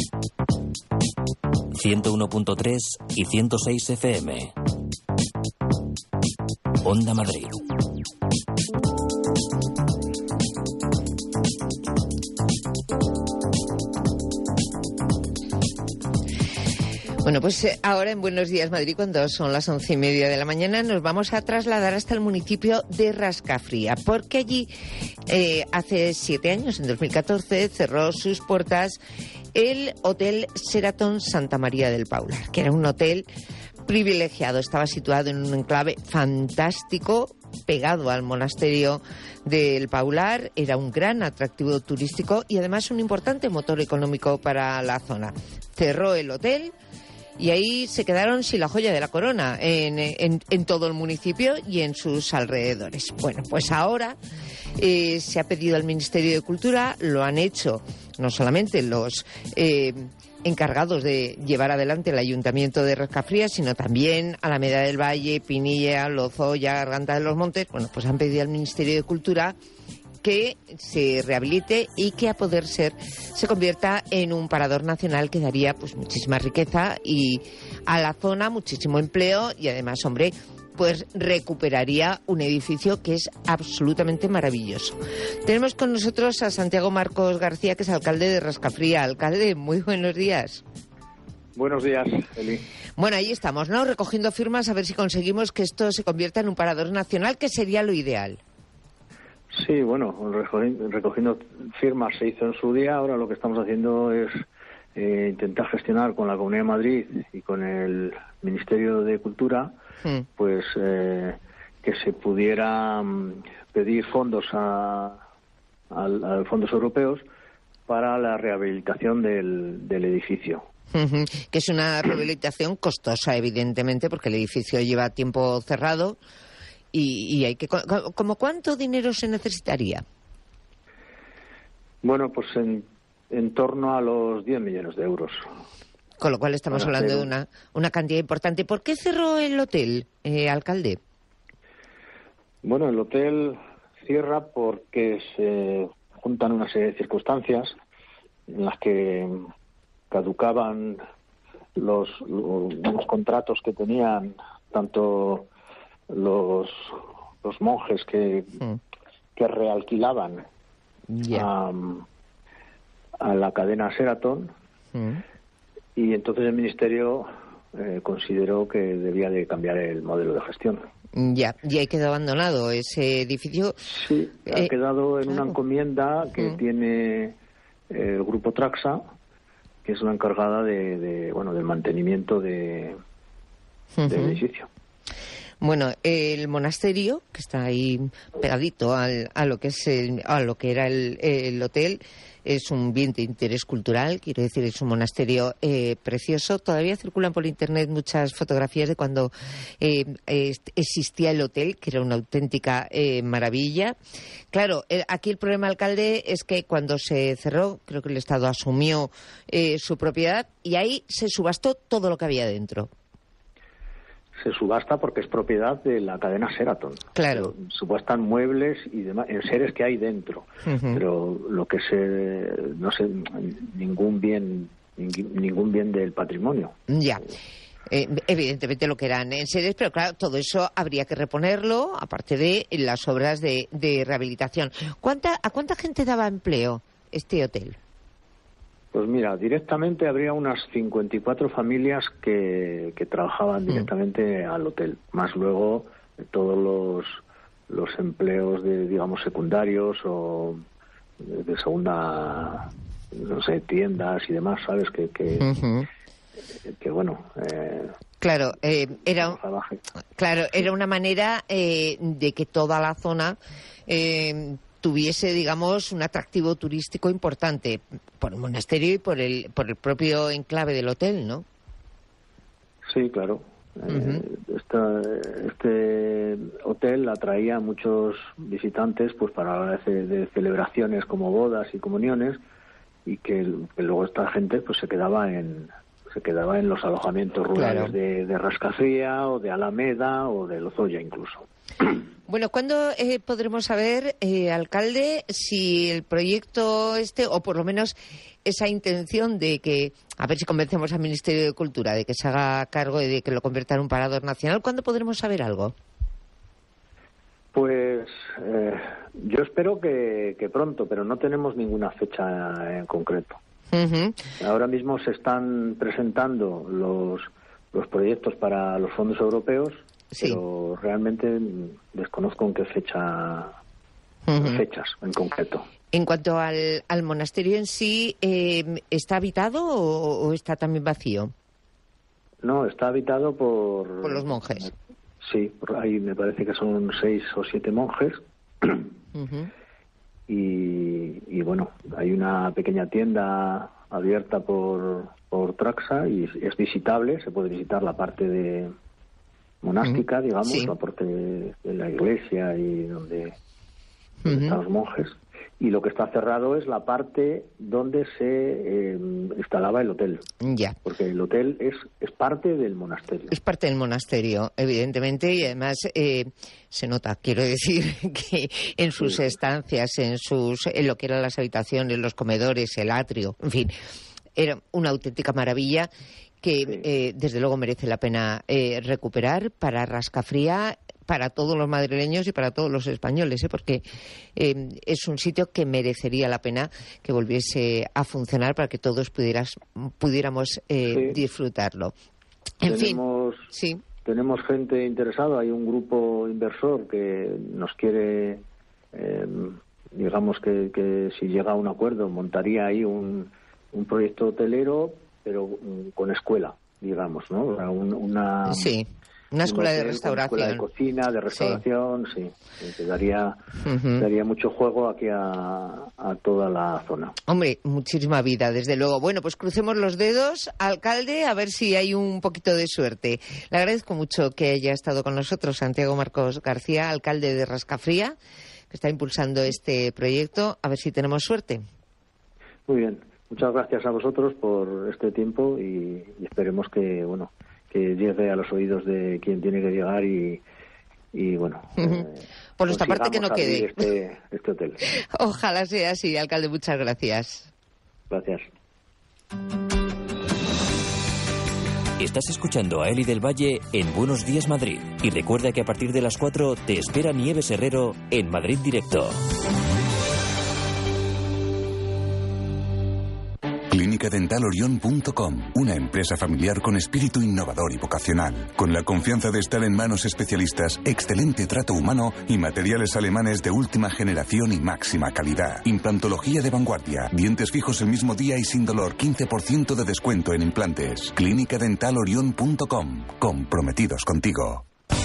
ciento uno punto tres y ciento seis F M. Onda Madrid. Bueno, pues eh, ahora en Buenos Días Madrid, cuando son las once y media de la mañana, nos vamos a trasladar hasta el municipio de Rascafría, porque allí eh, hace siete años, en dos mil catorce, cerró sus puertas el Hotel Sheraton Santa María del Paular, que era un hotel privilegiado. Estaba situado en un enclave fantástico, pegado al monasterio del Paular. Era un gran atractivo turístico y además un importante motor económico para la zona. Cerró el hotel y ahí se quedaron sin la joya de la corona en, en, en todo el municipio y en sus alrededores. Bueno, pues ahora eh, se ha pedido al Ministerio de Cultura, lo han hecho no solamente los eh, encargados de llevar adelante el Ayuntamiento de Rascafría, sino también Alameda del Valle, Pinilla, Lozoya, Garganta de los Montes. Bueno, pues han pedido al Ministerio de Cultura que se rehabilite y que, a poder ser, se convierta en un parador nacional que daría pues muchísima riqueza y a la zona muchísimo empleo y además, hombre, pues recuperaría un edificio que es absolutamente maravilloso. Tenemos con nosotros a Santiago Marcos García, que es alcalde de Rascafría. Alcalde, muy buenos días. Buenos días, Eli. Bueno, ahí estamos, ¿no? Recogiendo firmas a ver si conseguimos que esto se convierta en un parador nacional, que sería lo ideal. Sí, bueno, recogiendo firmas se hizo en su día. Ahora lo que estamos haciendo es eh, intentar gestionar con la Comunidad de Madrid y con el Ministerio de Cultura, hmm. pues eh, que se pudiera pedir fondos a, a, a fondos europeos para la rehabilitación del, del edificio. Uh-huh. Que es una rehabilitación costosa, evidentemente, porque el edificio lleva tiempo cerrado y, y hay que... ¿Cómo cuánto dinero se necesitaría? Bueno, pues en, en torno a los diez millones de euros. Con lo cual estamos Para hablando hacer... de una, una cantidad importante. ¿Por qué cerró el hotel, eh, alcalde? Bueno, el hotel cierra porque se juntan una serie de circunstancias en las que caducaban los, los, los contratos que tenían tanto los, los monjes que, mm. que realquilaban yeah. a, a la cadena Sheraton mm. y entonces el Ministerio eh, consideró que debía de cambiar el modelo de gestión. Ya, y ahí quedó abandonado ese edificio. Sí, ha eh, quedado en claro. una encomienda que mm. tiene el grupo Traxa, que es la encargada de, de bueno del mantenimiento de uh-huh. del edificio. Bueno, el monasterio, que está ahí pegadito al, a lo que es el, a lo que era el, el hotel, es un bien de interés cultural, quiero decir, es un monasterio eh, precioso. Todavía circulan por internet muchas fotografías de cuando eh, existía el hotel, que era una auténtica eh, maravilla. Claro, el, aquí el problema, alcalde, es que cuando se cerró, creo que el Estado asumió eh, su propiedad y ahí se subastó todo lo que había dentro. Se subasta porque es propiedad de la cadena Sheraton. Claro. Pero subastan muebles y demás, enseres que hay dentro. Uh-huh. Pero lo que se, no sé, ningún bien, ningún bien del patrimonio. Ya. Eh, evidentemente lo que eran enseres, pero claro, todo eso habría que reponerlo, aparte de las obras de, de rehabilitación. ¿Cuánta, ¿A cuánta gente daba empleo este hotel? Pues mira, directamente habría unas cincuenta y cuatro familias que, que trabajaban directamente mm. al hotel, más luego todos los, los empleos de, digamos, secundarios o de, de segunda, no sé, tiendas y demás, ¿sabes? Que, que, uh-huh. que, que bueno... Eh, Claro, eh, era, claro, era una manera eh, de que toda la zona... Eh, tuviese, digamos, un atractivo turístico importante por el monasterio y por el por el propio enclave del hotel, ¿no? Sí, claro. Uh-huh. Eh, esta, este hotel atraía a muchos visitantes pues para hablar de, de celebraciones como bodas y comuniones y que, que luego esta gente pues se quedaba en se quedaba en los alojamientos rurales claro. de, de Rascafría o de Alameda o de Lozoya incluso. Bueno, ¿cuándo eh, podremos saber, eh, alcalde, si el proyecto este, o por lo menos esa intención de que, a ver si convencemos al Ministerio de Cultura de que se haga cargo y de que lo convierta en un parador nacional, ¿cuándo podremos saber algo? Pues eh, yo espero que, que pronto, pero no tenemos ninguna fecha en concreto. Uh-huh. Ahora mismo se están presentando los, los proyectos para los fondos europeos. Sí. Pero realmente desconozco en qué fecha, uh-huh. fechas en concreto. En cuanto al, al monasterio en sí, eh, ¿está habitado o, o está también vacío? No, está habitado por... Por los monjes. Sí, por ahí me parece que son seis o siete monjes. Uh-huh. y, y bueno, hay una pequeña tienda abierta por, por Traxa y es visitable, se puede visitar la parte de... monástica, digamos, sí. la parte de, de la iglesia y donde, donde uh-huh. están los monjes. y lo que está cerrado es la parte donde se eh, instalaba el hotel. Ya. Porque el hotel es, es parte del monasterio. Es parte del monasterio, evidentemente, y además eh, se nota, quiero decir, que en sus sí. estancias, en sus en lo que eran las habitaciones, los comedores, el atrio, en fin, era una auténtica maravilla que sí. eh, desde luego merece la pena eh, recuperar para Rascafría, para todos los madrileños y para todos los españoles, ¿eh? porque eh, es un sitio que merecería la pena que volviese a funcionar para que todos pudieras, pudiéramos eh, sí. disfrutarlo. En tenemos, fin, sí. tenemos gente interesada, hay un grupo inversor que nos quiere, eh, digamos que, que si llega a un acuerdo montaría ahí un, un proyecto hotelero, pero con escuela, digamos, ¿no? Un, una... Sí. Una escuela hotel, de restauración. Una escuela de cocina, de restauración, sí. sí que daría, uh-huh. daría mucho juego aquí a, a toda la zona. Hombre, muchísima vida, desde luego. Bueno, pues crucemos los dedos, alcalde, a ver si hay un poquito de suerte. Le agradezco mucho que haya estado con nosotros Santiago Marcos García, alcalde de Rascafría, que está impulsando este proyecto. A ver si tenemos suerte. Muy bien. Muchas gracias a vosotros por este tiempo y, y esperemos que, bueno, que llegue a los oídos de quien tiene que llegar y, y bueno... Uh-huh. eh, por nuestra parte que no quede. Este, este hotel. Ojalá sea así, alcalde. Muchas gracias. Gracias. Estás escuchando a Eli del Valle en Buenos Días Madrid. Y recuerda que a partir de las cuatro te espera Nieves Herrero en Madrid Directo. Clínica Dental Orión punto com, una empresa familiar con espíritu innovador y vocacional, con la confianza de estar en manos especialistas, excelente trato humano y materiales alemanes de última generación y máxima calidad. Implantología de vanguardia, dientes fijos el mismo día y sin dolor, quince por ciento de descuento en implantes. Clínica Dental Orión punto com, comprometidos contigo.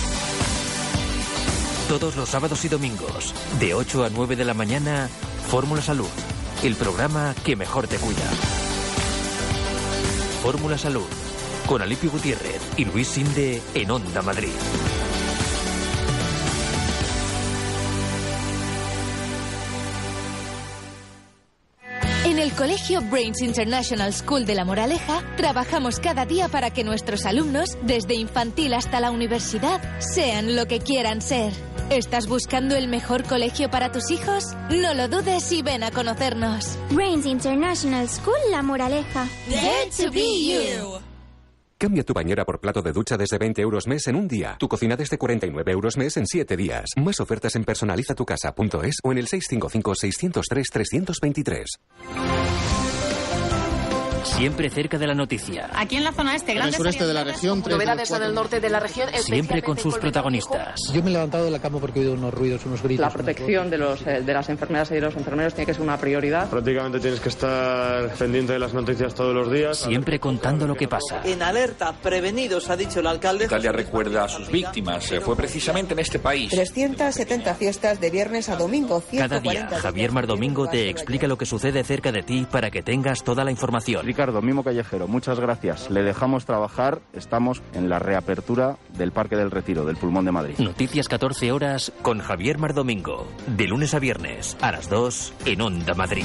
Todos los sábados y domingos, de ocho a nueve de la mañana, Fórmula Salud, el programa que mejor te cuida. Fórmula Salud, con Alipio Gutiérrez y Luis Sinde en Onda Madrid. En el Colegio Brains International School de La Moraleja, trabajamos cada día para que nuestros alumnos, desde infantil hasta la universidad, sean lo que quieran ser. ¿Estás buscando el mejor colegio para tus hijos? No lo dudes y ven a conocernos. Brains International School La Moraleja. Dare to be you. Cambia tu bañera por plato de ducha desde veinte euros mes en un día. Tu cocina desde cuarenta y nueve euros mes en siete días. Más ofertas en personalizatucasa punto es o en el seis cinco cinco, seis cero tres, tres dos tres. Siempre cerca de la noticia. Aquí en la zona este, en el sureste de la región, novedades en el norte de la región. Siempre con sus protagonistas. Yo me he levantado de la cama porque he oído unos ruidos, unos gritos. La protección de, los, eh, de las enfermeras y de los enfermeros tiene que ser una prioridad. Prácticamente tienes que estar pendiente de las noticias todos los días. Siempre contando lo que pasa. En alerta, prevenidos, ha dicho el alcalde. Italia recuerda a sus víctimas. Fue precisamente en este país. trescientas setenta fiestas de viernes a domingo. Cada día, Javier Mardomingo te explica lo que sucede cerca de ti para que tengas toda la información. Ricardo, Mimo Callejero, muchas gracias. Le dejamos trabajar. Estamos en la reapertura del Parque del Retiro, del Pulmón de Madrid. Noticias catorce horas con Javier Mardomingo. De lunes a viernes, a las dos, en Onda Madrid.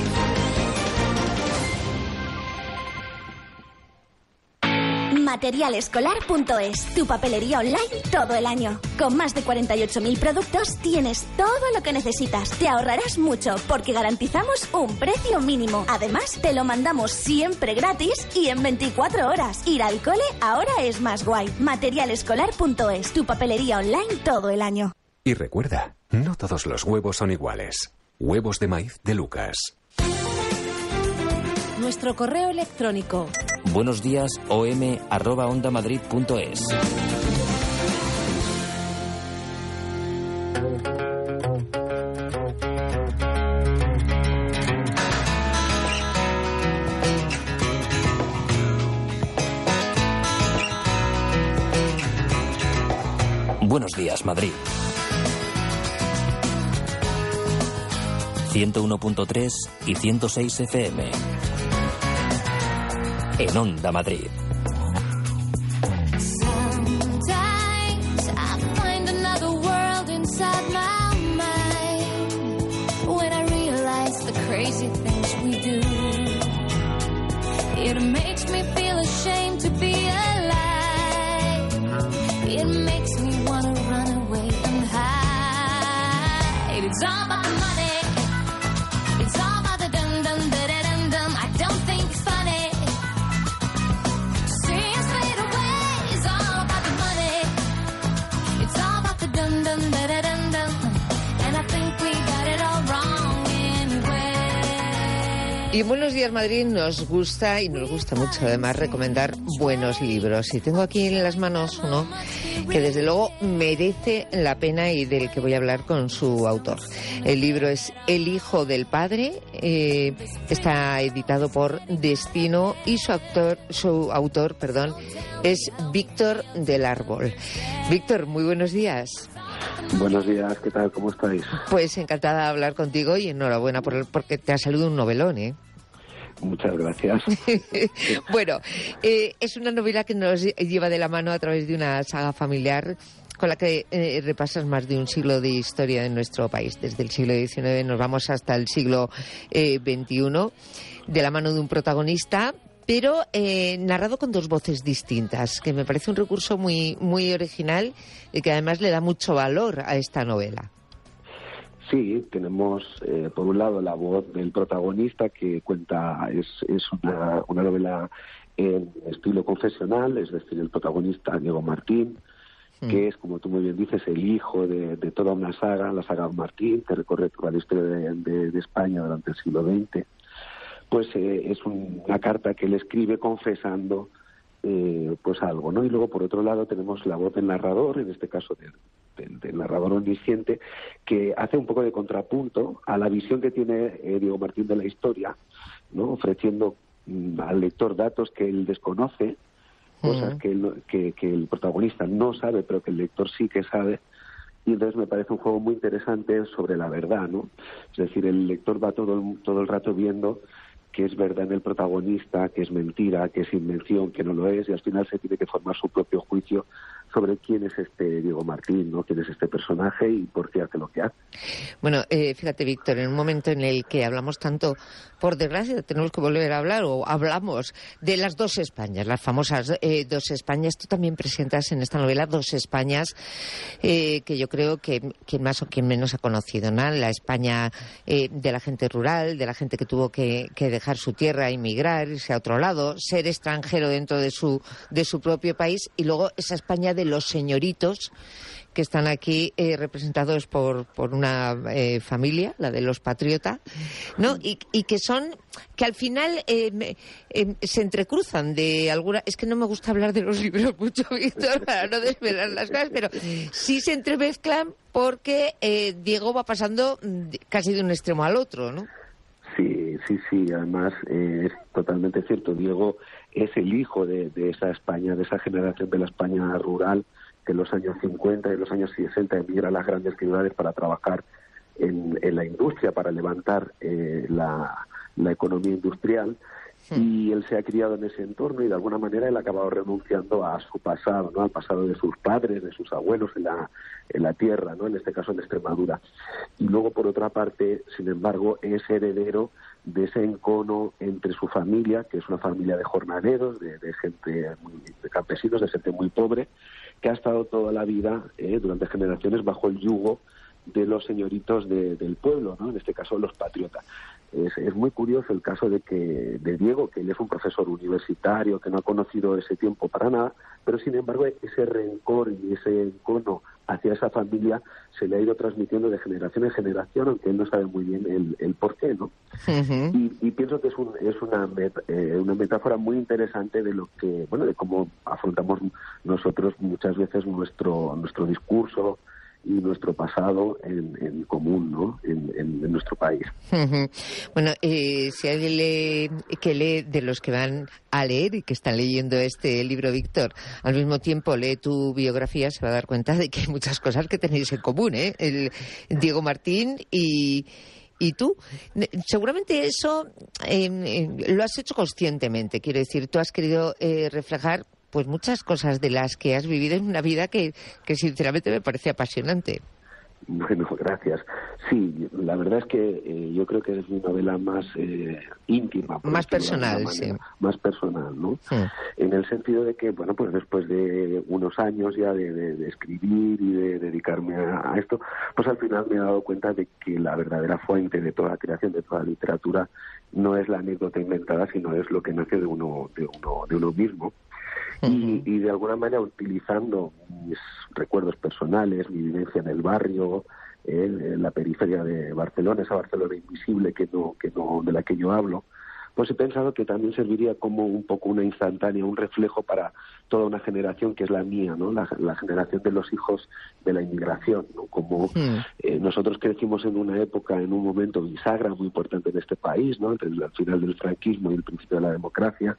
material escolar punto es, tu papelería online todo el año. Con más de cuarenta y ocho mil productos tienes todo lo que necesitas. Te ahorrarás mucho porque garantizamos un precio mínimo. Además, te lo mandamos siempre gratis y en veinticuatro horas. Ir al cole ahora es más guay. material escolar punto es, tu papelería online todo el año. Y recuerda, no todos los huevos son iguales. Huevos de maíz de Lucas. Nuestro correo electrónico. Buenos días, om arroba ondamadrid punto es. Buenos días, Madrid. ciento uno punto tres y ciento seis F M. En Onda Madrid. It makes me wanna run away and hide. It's all about the money. It's all about the dum dum da da dum dum. I don't think it's funny. See us fade away. It's all about the money. It's all about the dum dum da da dum dum. And I think we got it all wrong anyway. Y en Buenos Días Madrid nos gusta, y nos gusta mucho además, recomendar buenos libros. Y tengo aquí en las manos uno que desde luego merece la pena y del que voy a hablar con su autor. El libro es El hijo del padre, eh, está editado por Destino y su autor, su autor, perdón, es Víctor del Árbol. Víctor, muy buenos días. Buenos días, ¿qué tal? ¿Cómo estáis? Pues encantada de hablar contigo y enhorabuena por el, porque te ha salido un novelón, ¿eh? Muchas gracias. Bueno, eh, es una novela que nos lleva de la mano a través de una saga familiar con la que eh, repasas más de un siglo de historia de nuestro país. Desde el siglo diecinueve nos vamos hasta el siglo eh, veintiuno, de la mano de un protagonista, pero eh, narrado con dos voces distintas, que me parece un recurso muy, muy original y que además le da mucho valor a esta novela. Sí, tenemos eh, por un lado la voz del protagonista que cuenta, es, es una, una novela en estilo confesional, es decir, el protagonista Diego Martín, mm. que es, como tú muy bien dices, el hijo de, de toda una saga, la saga Martín, que recorre toda la historia de, de, de España durante el siglo veinte. Pues eh, es un, una carta que él escribe confesando eh, pues algo, ¿no? Y luego, por otro lado, tenemos la voz del narrador, en este caso del, del, del narrador omnisciente, que hace un poco de contrapunto a la visión que tiene eh, Diego Martín de la historia, ¿no? Ofreciendo mm, al lector datos que él desconoce, uh-huh. cosas que, él, que, que el protagonista no sabe, pero que el lector sí que sabe. Y entonces me parece un juego muy interesante sobre la verdad, ¿no? Es decir, el lector va todo, todo el rato viendo que es verdad en el protagonista, que es mentira, que es invención, que no lo es, y al final se tiene que formar su propio juicio sobre quién es este Diego Martín, ¿no? Quién es este personaje y por qué hace lo que hace. Bueno, eh, fíjate, Víctor, en un momento en el que hablamos tanto, por desgracia, tenemos que volver a hablar, o hablamos de las dos Españas, las famosas eh, dos Españas. Tú también presentas en esta novela dos Españas eh, que yo creo que quien más o quien menos ha conocido, ¿no? La España eh, de la gente rural, de la gente que tuvo que, que dejar su tierra, emigrar, irse a otro lado, ser extranjero dentro de su, de su propio país, y luego esa España de los señoritos que están aquí eh, representados por, por una eh, familia, la de los Patriota, ¿no? Y, y que son, que al final eh, eh, se entrecruzan de alguna... Es que no me gusta hablar de los libros mucho, Víctor, para no desvelar las cosas, pero sí se entremezclan porque eh, Diego va pasando casi de un extremo al otro, ¿no? Sí, sí, sí. Además, eh, es totalmente cierto. Diego es el hijo de, de esa España, de esa generación de la España rural, que en los años cincuenta y en los años sesenta emigra a las grandes ciudades para trabajar en, en la industria, para levantar eh, la, la economía industrial. Sí. Y él se ha criado en ese entorno y de alguna manera él ha acabado renunciando a su pasado, ¿no? Al pasado de sus padres, de sus abuelos en la, en la tierra, ¿no? En este caso en Extremadura. Y luego, por otra parte, sin embargo, es heredero de ese encono entre su familia, que es una familia de jornaleros, de, de gente, muy, de campesinos, de gente muy pobre, que ha estado toda la vida, eh, durante generaciones, bajo el yugo de los señoritos de, del pueblo, ¿no? En este caso los patriotas. Es, es muy curioso el caso de que de Diego, que él es un profesor universitario, que no ha conocido ese tiempo para nada, pero sin embargo ese rencor y ese encono hacia esa familia se le ha ido transmitiendo de generación en generación, aunque él no sabe muy bien el, el por qué, ¿no? Uh-huh. y, y pienso que es, un, es una, met, eh, una metáfora muy interesante de lo que, bueno, de cómo afrontamos nosotros muchas veces nuestro, nuestro discurso y nuestro pasado en, en común, ¿no? En, en, en nuestro país. Uh-huh. Bueno, eh, si alguien lee, que lee de los que van a leer y que están leyendo este libro, Víctor, al mismo tiempo lee tu biografía, se va a dar cuenta de que hay muchas cosas que tenéis en común, ¿eh? El Diego Martín y... ¿Y tú? Seguramente eso eh, eh, lo has hecho conscientemente, quiero decir, tú has querido eh, reflejar pues muchas cosas de las que has vivido en una vida que, que sinceramente me parece apasionante. Bueno, gracias. Sí, la verdad es que eh, yo creo que es mi novela más eh, íntima. Más personal, manera, sí. Más personal, ¿no? Sí. En el sentido de que, bueno, pues después de unos años ya de, de, de escribir y de dedicarme a, a esto, pues al final me he dado cuenta de que la verdadera fuente de toda creación, de toda literatura, no es la anécdota inventada, sino es lo que nace de uno, de uno, de uno mismo. Y, y de alguna manera utilizando mis recuerdos personales, mi vivencia en el barrio, en, en la periferia de Barcelona, esa Barcelona invisible que no, que no, de la que yo hablo, pues he pensado que también serviría como un poco una instantánea, un reflejo para toda una generación que es la mía, ¿no? La, la generación de los hijos de la inmigración, ¿no? Como Hmm. eh, nosotros crecimos en una época, en un momento bisagra muy importante en este país, ¿no? Entre el, al final del franquismo y el principio de la democracia,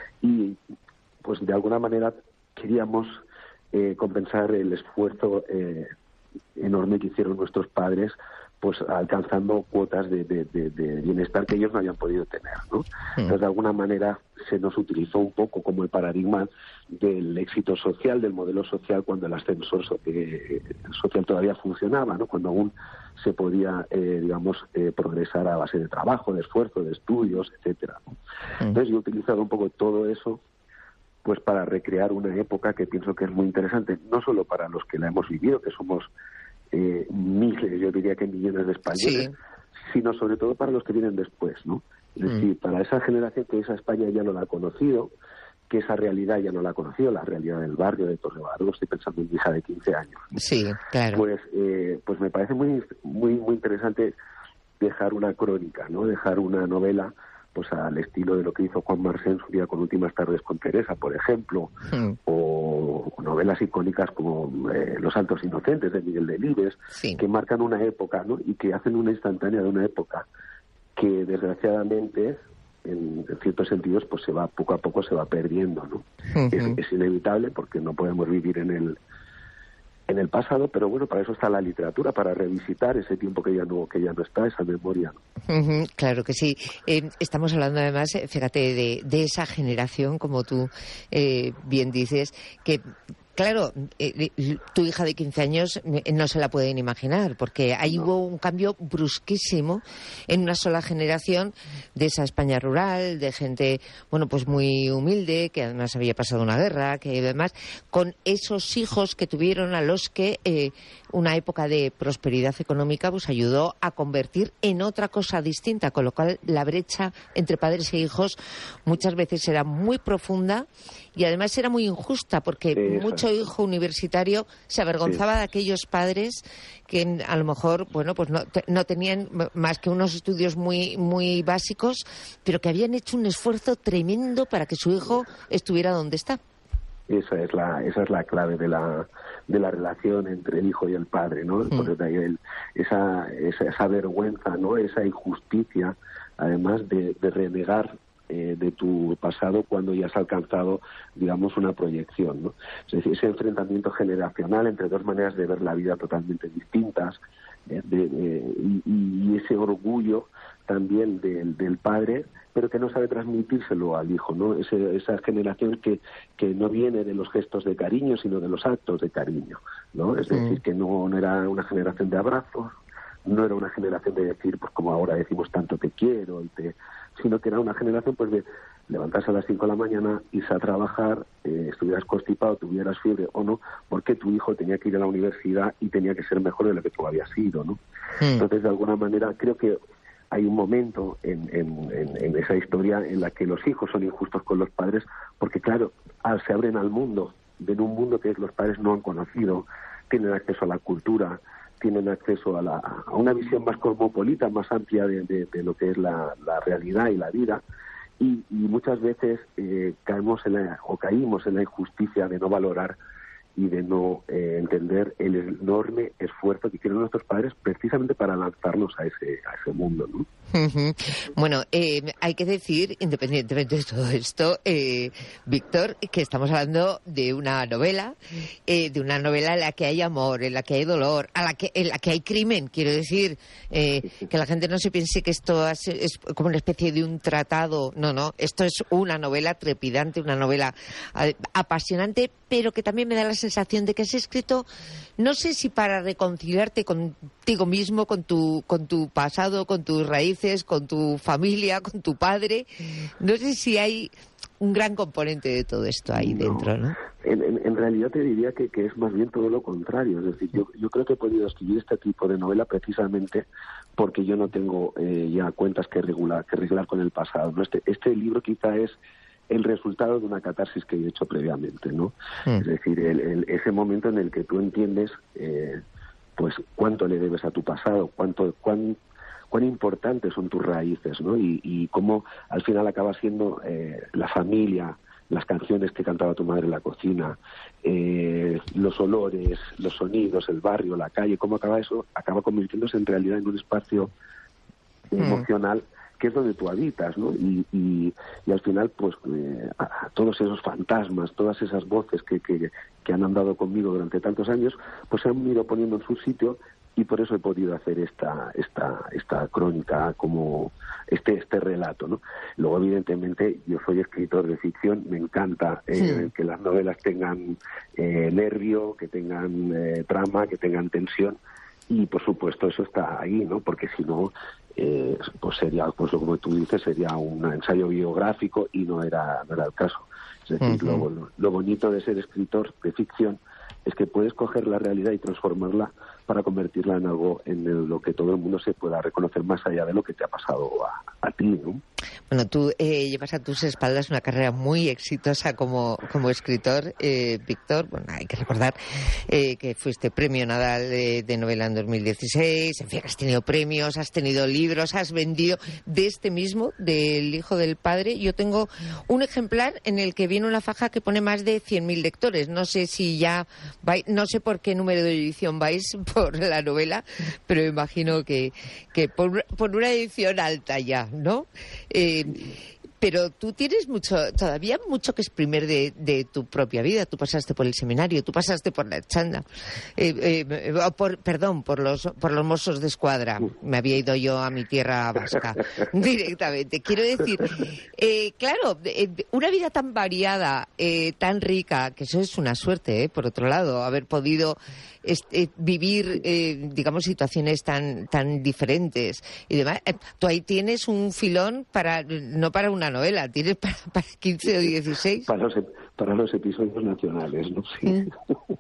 y pues de alguna manera queríamos eh, compensar el esfuerzo eh, enorme que hicieron nuestros padres, pues alcanzando cuotas de, de, de, de bienestar que ellos no habían podido tener, ¿no? Entonces, de alguna manera se nos utilizó un poco como el paradigma del éxito social, del modelo social, cuando el ascensor so eh, social todavía funcionaba, ¿no? Cuando aún se podía, eh, digamos, eh, progresar a base de trabajo, de esfuerzo, de estudios, etcétera, ¿no? Entonces, yo he utilizado un poco todo eso pues para recrear una época que pienso que es muy interesante, no solo para los que la hemos vivido, que somos eh, miles, yo diría que millones de españoles, sí, sino sobre todo para los que vienen después, ¿no? Es mm. decir, para esa generación que esa España ya no la ha conocido, que esa realidad ya no la ha conocido, la realidad del barrio de Torrebadero, estoy pensando en mi hija de quince años, ¿no? Sí, claro. Pues, eh, pues me parece muy, muy, muy interesante dejar una crónica, ¿no? Dejar una novela pues al estilo de lo que hizo Juan Marsé en su día con Últimas tardes con Teresa, por ejemplo, mm. o, o novelas icónicas como eh, Los Santos Inocentes de Miguel Delibes, sí, que marcan una época, ¿no? Y que hacen una instantánea de una época que desgraciadamente en, en ciertos sentidos pues se va poco a poco se va perdiendo, ¿no? Uh-huh. es, es inevitable porque no podemos vivir en el en el pasado, pero bueno, para eso está la literatura, para revisitar ese tiempo que ya no que ya no está, esa memoria, ¿no? Uh-huh, claro que sí. Eh, estamos hablando además, fíjate, de, de esa generación, como tú eh, bien dices, que claro, eh, tu hija de quince años no se la pueden imaginar, porque ahí no. hubo un cambio brusquísimo en una sola generación de esa España rural, de gente, bueno, pues muy humilde, que además había pasado una guerra, que además, con esos hijos que tuvieron a los que eh, una época de prosperidad económica pues ayudó a convertir en otra cosa distinta, con lo cual la brecha entre padres e hijos muchas veces era muy profunda y además era muy injusta, porque sí, mucho hijo universitario se avergonzaba sí. de aquellos padres que a lo mejor, bueno, pues no, te, no tenían más que unos estudios muy muy básicos, pero que habían hecho un esfuerzo tremendo para que su hijo estuviera donde está. Esa es la esa es la clave de la de la relación entre el hijo y el padre, ¿no? Mm. Porque de ahí el, esa, esa esa vergüenza, ¿no? Esa injusticia, además de, de renegar Eh, de tu pasado cuando ya has alcanzado, digamos, una proyección, ¿no? Es decir, ese enfrentamiento generacional entre dos maneras de ver la vida totalmente distintas, eh, de, de, y, y ese orgullo también del, del padre, pero que no sabe transmitírselo al hijo, ¿no? Ese, esa generación que, que no viene de los gestos de cariño, sino de los actos de cariño, ¿no? Es decir, mm. que no, no era una generación de abrazos, no era una generación de decir, pues como ahora decimos tanto te quiero, y te, sino que era una generación pues de levantarse a las cinco de la mañana, irse a trabajar, eh, estuvieras constipado, tuvieras fiebre o no, porque tu hijo tenía que ir a la universidad y tenía que ser mejor de lo que tú habías sido, ¿no? Mm. Entonces, de alguna manera, creo que hay un momento en, en, en, en esa historia en la que los hijos son injustos con los padres, porque claro, al, se abren al mundo, ven un mundo que los padres no han conocido, tienen acceso a la cultura, tienen acceso a, la, a una visión más cosmopolita, más amplia de, de, de lo que es la, la realidad y la vida, y, y muchas veces eh, caemos en la, o caímos en la injusticia de no valorar y de no eh, entender el enorme esfuerzo que hicieron nuestros padres precisamente para lanzarnos a ese, a ese mundo, ¿no? Uh-huh. Bueno, eh, hay que decir, independientemente de todo esto, eh, Víctor, que estamos hablando de una novela, eh, de una novela en la que hay amor, en la que hay dolor, a la que, en la que hay crimen. Quiero decir, eh, que la gente no se piense que esto es, es como una especie de un tratado. No, no, esto es una novela trepidante, una novela apasionante, pero que también me da la sensación de que has escrito, no sé si para reconciliarte contigo mismo, con tu, con tu pasado, con tus raíces, con tu familia, con tu padre. No sé si hay un gran componente de todo esto ahí no. dentro, ¿no? En, en, en realidad te diría que, que es más bien todo lo contrario. Es decir, yo, yo creo que he podido escribir este tipo de novela precisamente porque yo no tengo eh, ya cuentas que regular, que arreglar con el pasado, ¿no? Este, este libro quizá es el resultado de una catarsis que he hecho previamente, ¿no? Mm. Es decir, el, el, ese momento en el que tú entiendes eh, pues cuánto le debes a tu pasado, cuánto cuán, cuán importantes son tus raíces, ¿no? Y, y cómo al final acaba siendo eh, la familia, las canciones que cantaba tu madre en la cocina, eh, los olores, los sonidos, el barrio, la calle, cómo acaba eso, acaba convirtiéndose en realidad en un espacio mm. emocional que es donde tú habitas, ¿no? Y, y, y al final, pues, eh, a, a todos esos fantasmas, todas esas voces que, que, que han andado conmigo durante tantos años, pues se han ido poniendo en su sitio y por eso he podido hacer esta esta esta crónica, como este este relato, ¿no? Luego, evidentemente, yo soy escritor de ficción, me encanta eh, sí. que las novelas tengan eh, nervio, que tengan eh, trama, que tengan tensión, y por supuesto eso está ahí, ¿no? Porque si no, eh, pues sería, pues como tú dices, sería un ensayo biográfico y no era no era el caso. Es decir, uh-huh. lo, lo bonito de ser escritor de ficción es que puedes coger la realidad y transformarla para convertirla en algo en el, lo que todo el mundo se pueda reconocer más allá de lo que te ha pasado a, a ti, ¿no? Bueno, tú eh, llevas a tus espaldas una carrera muy exitosa como, como escritor, eh, Víctor. Bueno, hay que recordar eh, que fuiste premio Nadal de, de novela en dos mil dieciséis, en fin, has tenido premios, has tenido libros, has vendido de este mismo, del Hijo del Padre. Yo tengo un ejemplar en el que viene una faja que pone más de cien mil lectores. No sé si ya vais, no sé por qué número de edición vais por la novela, pero imagino que, que por, por una edición alta ya, ¿no? Eh, pero tú tienes mucho, todavía mucho que exprimir de, de tu propia vida. Tú pasaste por el seminario, tú pasaste por la chanda, eh, eh, por, perdón, por los por los Mossos de Escuadra. Me había ido yo a mi tierra vasca directamente. Quiero decir, eh, claro, eh, una vida tan variada, eh, tan rica, que eso es una suerte, eh, por otro lado, haber podido este, vivir, eh, digamos, situaciones tan tan diferentes y demás. Eh, tú ahí tienes un filón para, no para una novela, tienes para, para quince o dieciséis. Para los, para los episodios nacionales, ¿no? Sí, ¿Mm?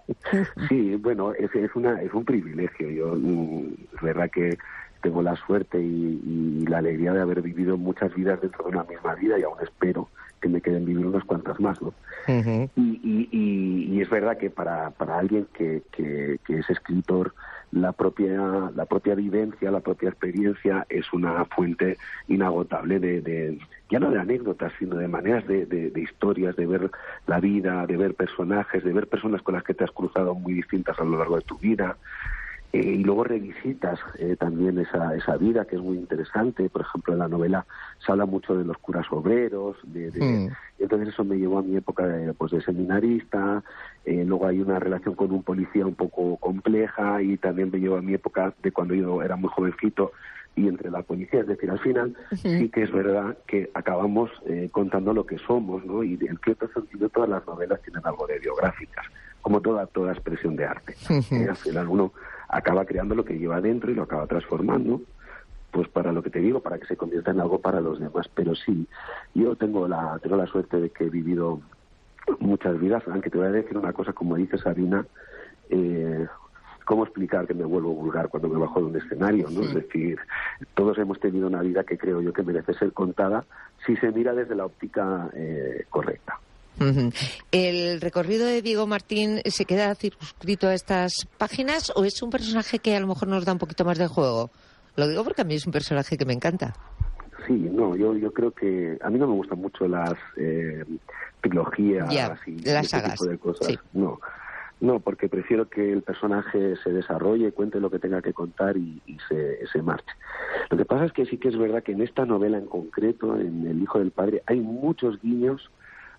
Sí, bueno, es, es, una, es un privilegio. Yo, es verdad que tengo la suerte y, y la alegría de haber vivido muchas vidas dentro de una misma vida y aún espero que me queden vivir unas cuantas más, ¿no? Uh-huh. y, y, y, y es verdad que para, para alguien que, que, que es escritor, la propia la propia vivencia, la propia experiencia es una fuente inagotable de, de ya no de anécdotas, sino de maneras de, de, de historias, de ver la vida, de ver personajes, de ver personas con las que te has cruzado muy distintas a lo largo de tu vida. Eh, y luego revisitas eh, también esa esa vida, que es muy interesante. Por ejemplo, en la novela se habla mucho de los curas obreros, de, de, mm. entonces eso me llevó a mi época de, pues, de seminarista. Eh, luego hay una relación con un policía un poco compleja y también me llevó a mi época de cuando yo era muy jovencito y entre la policía. Es decir, al final uh-huh. sí que es verdad que acabamos eh, contando lo que somos, ¿no? Y en cierto sentido todas las novelas tienen algo de biográficas, como toda toda expresión de arte. Uh-huh. Eh, al final uno acaba creando lo que lleva dentro y lo acaba transformando, pues para lo que te digo, para que se convierta en algo para los demás. Pero sí, yo tengo la tengo la suerte de que he vivido muchas vidas, aunque te voy a decir una cosa, como dice Sabina, eh, ¿cómo explicar que me vuelvo vulgar cuando me bajo de un escenario, ¿no? Sí. Es decir, todos hemos tenido una vida que creo yo que merece ser contada si se mira desde la óptica eh, correcta. Uh-huh. ¿El recorrido de Diego Martín se queda circunscrito a estas páginas o es un personaje que a lo mejor nos da un poquito más de juego? Lo digo porque a mí es un personaje que me encanta. Sí, no, yo yo creo que a mí no me gustan mucho las eh, trilogías yeah, y las ese sagas. tipo de cosas. Sí. No, no, porque prefiero que el personaje se desarrolle, cuente lo que tenga que contar y, y se, se marche. Lo que pasa es que sí que es verdad que en esta novela en concreto, en El Hijo del Padre, hay muchos guiños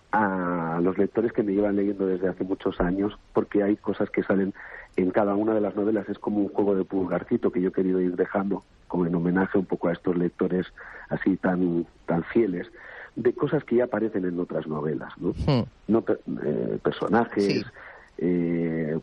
a los lectores que me llevan leyendo desde hace muchos años, porque hay cosas que salen en cada una de las novelas. Es como un juego de pulgarcito que yo he querido ir dejando como en homenaje un poco a estos lectores así tan tan fieles, de cosas que ya aparecen en otras novelas, ¿no? Sí. No eh, personajes, sí. eh,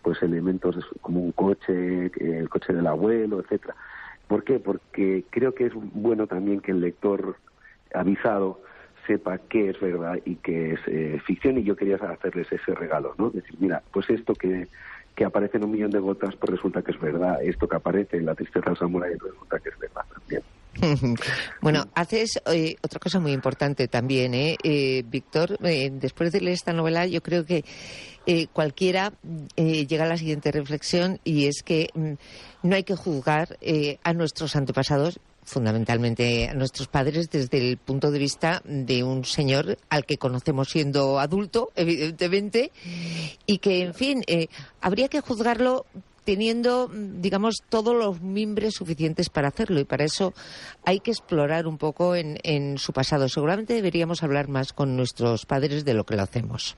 pues elementos como un coche, el coche del abuelo, etcétera. ¿Por qué? Porque creo que es bueno también que el lector avisado sepa qué es verdad y qué es eh, ficción, y yo quería hacerles ese regalo, ¿no? Decir, mira, pues esto que, que aparece en Un millón de gotas, pues resulta que es verdad. Esto que aparece en La tristeza del samurái resulta que es verdad también. Bueno, haces eh, otra cosa muy importante también, ¿eh? eh Víctor, eh, después de leer esta novela, yo creo que eh, cualquiera eh, llega a la siguiente reflexión, y es que mm, no hay que juzgar eh, a nuestros antepasados, fundamentalmente a nuestros padres, desde el punto de vista de un señor al que conocemos siendo adulto, evidentemente, y que, en fin, eh, habría que juzgarlo teniendo, digamos, todos los mimbres suficientes para hacerlo, y para eso hay que explorar un poco en, en su pasado. Seguramente deberíamos hablar más con nuestros padres de lo que lo hacemos.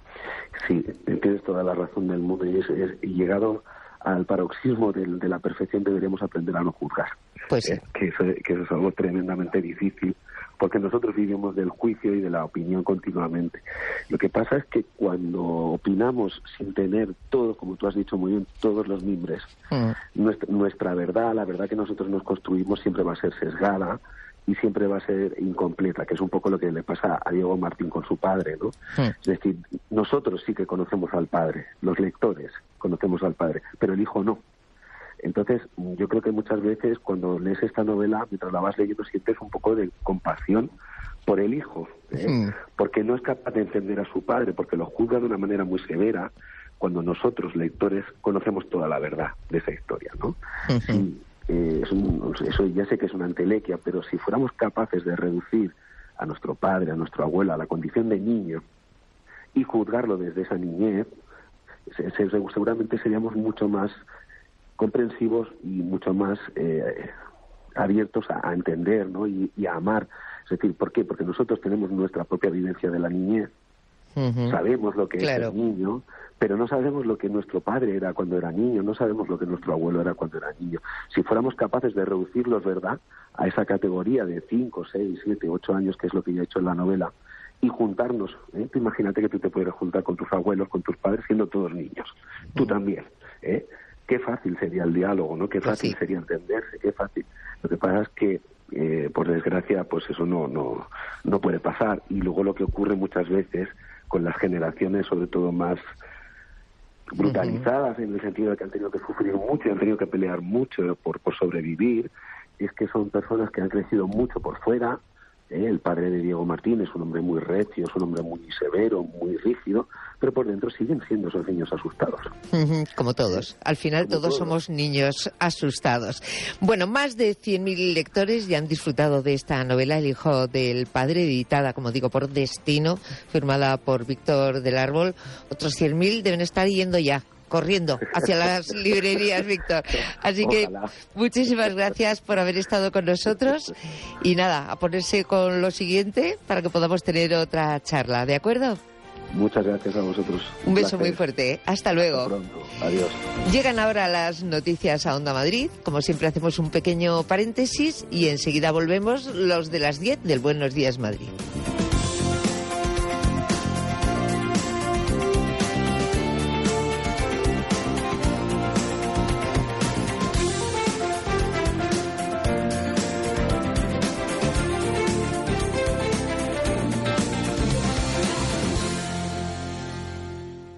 Sí, tienes toda la razón del mundo, y, es, es, y llegado al paroxismo de, de la perfección deberíamos aprender a no juzgar. Pues sí. Eh, que, eso, que eso es algo tremendamente difícil, porque nosotros vivimos del juicio y de la opinión continuamente. Lo que pasa es que cuando opinamos sin tener todo, como tú has dicho muy bien, todos los mimbres, mm. nuestra, nuestra verdad, la verdad que nosotros nos construimos, siempre va a ser sesgada y siempre va a ser incompleta, que es un poco lo que le pasa a Diego Martín con su padre, ¿no? Mm. Es decir, nosotros sí que conocemos al padre, los lectores conocemos al padre, pero el hijo no. Entonces, yo creo que muchas veces cuando lees esta novela, mientras la vas leyendo, sientes un poco de compasión por el hijo, ¿eh? Sí. Porque no es capaz de entender a su padre, porque lo juzga de una manera muy severa, cuando nosotros, lectores, conocemos toda la verdad de esa historia, ¿no? Uh-huh. Sí, eh, es un, eso ya sé que es una entelequia, pero si fuéramos capaces de reducir a nuestro padre, a nuestro abuelo, a la condición de niño, y juzgarlo desde esa niñez, se, se, seguramente seríamos mucho más comprensivos y mucho más eh, abiertos a, a entender, ¿no? y, y a amar. Es decir, ¿por qué? Porque nosotros tenemos nuestra propia vivencia de la niñez, uh-huh. sabemos lo que claro. es el niño, pero no sabemos lo que nuestro padre era cuando era niño, no sabemos lo que nuestro abuelo era cuando era niño. Si fuéramos capaces de reducirlos, ¿verdad?, a esa categoría de cinco, seis, siete, ocho años, que es lo que yo he hecho en la novela, y juntarnos, ¿eh? Tú imagínate que tú te puedes juntar con tus abuelos, con tus padres, siendo todos niños. Tú uh-huh. también, ¿eh? Qué fácil sería el diálogo, ¿no? Qué fácil pues sí. sería entenderse, qué fácil. Lo que pasa es que, eh, por desgracia, pues eso no, no, no puede pasar. Y luego lo que ocurre muchas veces con las generaciones, sobre todo más brutalizadas, uh-huh. en el sentido de que han tenido que sufrir mucho y han tenido que pelear mucho por, por sobrevivir, es que son personas que han crecido mucho por fuera. ¿eh? El padre de Diego Martín es un hombre muy recio, es un hombre muy severo, muy rígido, pero por dentro siguen siendo esos niños asustados. Como todos. Al final todos, todos somos niños asustados. Bueno, más de cien mil lectores ya han disfrutado de esta novela, El hijo del padre, editada, como digo, por Destino, firmada por Víctor del Árbol. Otros cien mil deben estar yendo ya, corriendo hacia las librerías, Víctor. Así Ojalá. que muchísimas gracias por haber estado con nosotros. Y nada, a ponerse con lo siguiente para que podamos tener otra charla, ¿de acuerdo? Muchas gracias a vosotros. Un, Un beso placer. muy fuerte. ¿eh? Hasta luego. Hasta pronto. Adiós. Llegan ahora las noticias a Onda Madrid. Como siempre hacemos un pequeño paréntesis y enseguida volvemos los de las diez del Buenos Días Madrid.